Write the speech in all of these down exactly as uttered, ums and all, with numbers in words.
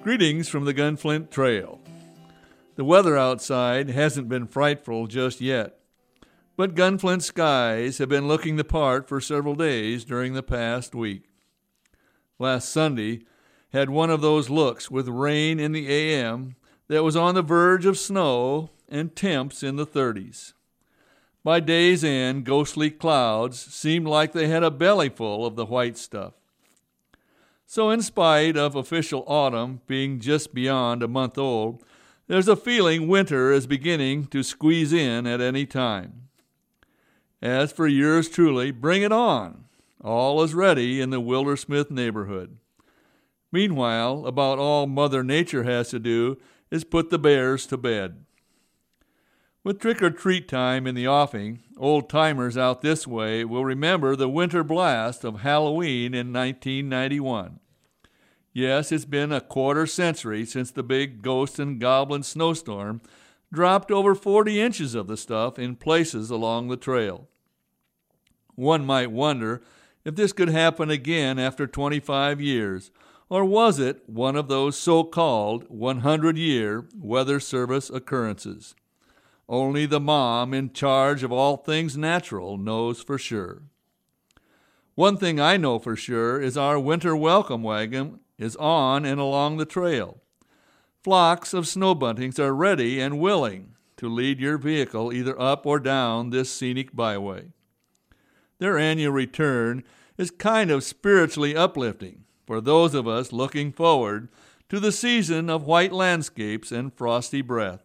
Greetings from the Gunflint Trail. The weather outside hasn't been frightful just yet, but Gunflint skies have been looking the part for several days during the past week. Last Sunday had one of those looks with rain in the A M that was on the verge of snow and temps in the thirties. By day's end, ghostly clouds seemed like they had a bellyful of the white stuff. So in spite of official autumn being just beyond a month old, there's a feeling winter is beginning to squeeze in at any time. As for yours truly, bring it on. All is ready in the Wildersmith neighborhood. Meanwhile, about all Mother Nature has to do is put the bears to bed. With trick-or-treat time in the offing, old-timers out this way will remember the winter blast of Halloween in nineteen ninety-one. Yes, it's been a quarter century since the big ghost and goblin snowstorm dropped over forty inches of the stuff in places along the trail. One might wonder if this could happen again after twenty-five years, or was it one of those so-called hundred-year Weather Service occurrences? Only the mom in charge of all things natural knows for sure. One thing I know for sure is our winter welcome wagon is on and along the trail. Flocks of snow buntings are ready and willing to lead your vehicle either up or down this scenic byway. Their annual return is kind of spiritually uplifting for those of us looking forward to the season of white landscapes and frosty breath.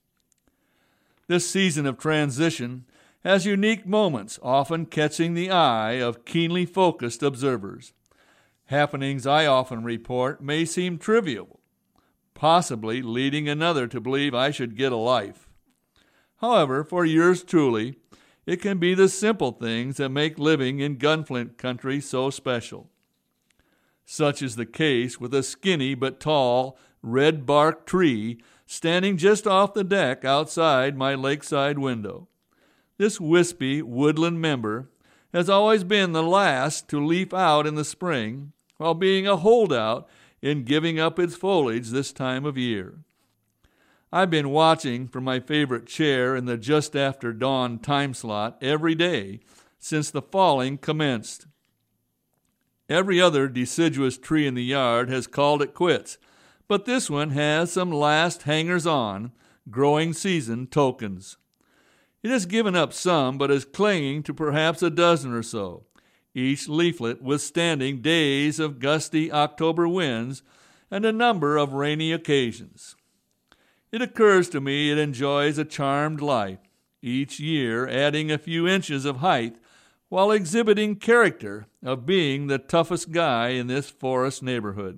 This season of transition has unique moments, often catching the eye of keenly focused observers. Happenings I often report may seem trivial, possibly leading another to believe I should get a life. However, for yours truly, it can be the simple things that make living in Gunflint country so special. Such is the case with a skinny but tall red-bark tree standing just off the deck outside my lakeside window. This wispy woodland member has always been the last to leaf out in the spring, while being a holdout in giving up its foliage this time of year. I've been watching from my favorite chair in the just after dawn time slot every day since the falling commenced. Every other deciduous tree in the yard has called it quits, but this one has some last hangers-on, growing season tokens. It has given up some, but is clinging to perhaps a dozen or so, each leaflet withstanding days of gusty October winds and a number of rainy occasions. It occurs to me it enjoys a charmed life, each year adding a few inches of height while exhibiting character of being the toughest guy in this forest neighborhood.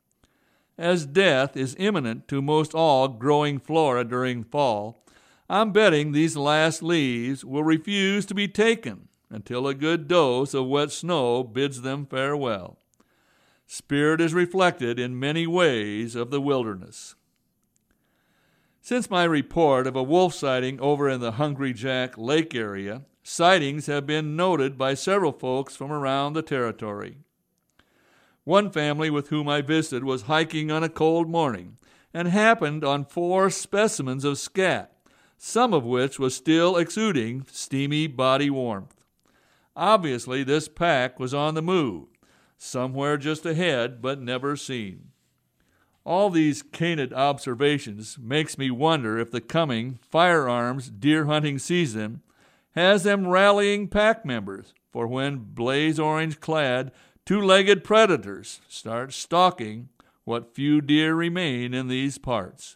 As death is imminent to most all growing flora during fall, I'm betting these last leaves will refuse to be taken until a good dose of wet snow bids them farewell. Spirit is reflected in many ways of the wilderness. Since my report of a wolf sighting over in the Hungry Jack Lake area, sightings have been noted by several folks from around the territory. One family with whom I visited was hiking on a cold morning and happened on four specimens of scat, some of which was still exuding steamy body warmth. Obviously, this pack was on the move, somewhere just ahead but never seen. All these canid observations makes me wonder if the coming firearms deer hunting season has them rallying pack members for when blaze-orange-clad two-legged predators start stalking what few deer remain in these parts.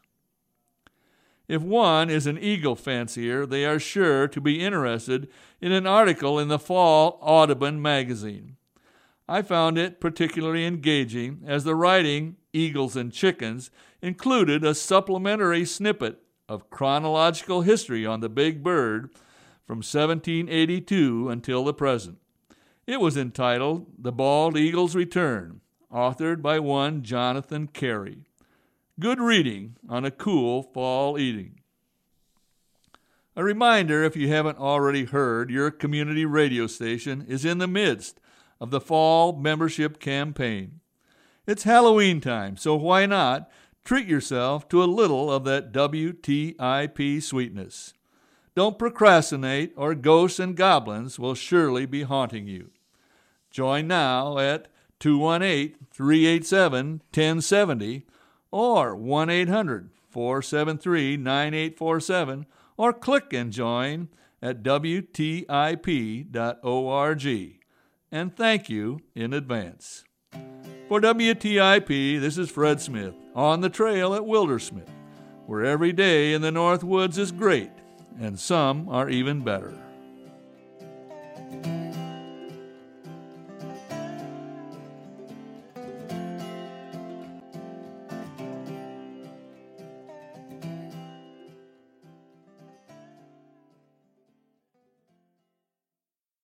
If one is an eagle fancier, they are sure to be interested in an article in the Fall Audubon magazine. I found it particularly engaging as the writing, Eagles and Chickens, included a supplementary snippet of chronological history on the big bird from seventeen eighty-two until the present. It was entitled The Bald Eagle's Return, authored by one Jonathan Carey. Good reading on a cool fall evening. A reminder, if you haven't already heard, your community radio station is in the midst of the fall membership campaign. It's Halloween time, so why not treat yourself to a little of that W T I P sweetness? Don't procrastinate, or ghosts and goblins will surely be haunting you. Join now at two one eight, three eight seven, one zero seven zero or one eight hundred, four seven three, nine eight four seven, or click and join at W T I P dot org. And thank you in advance. For W T I P, this is Fred Smith, on the trail at Wildersmith, where every day in the North Woods is great, and some are even better.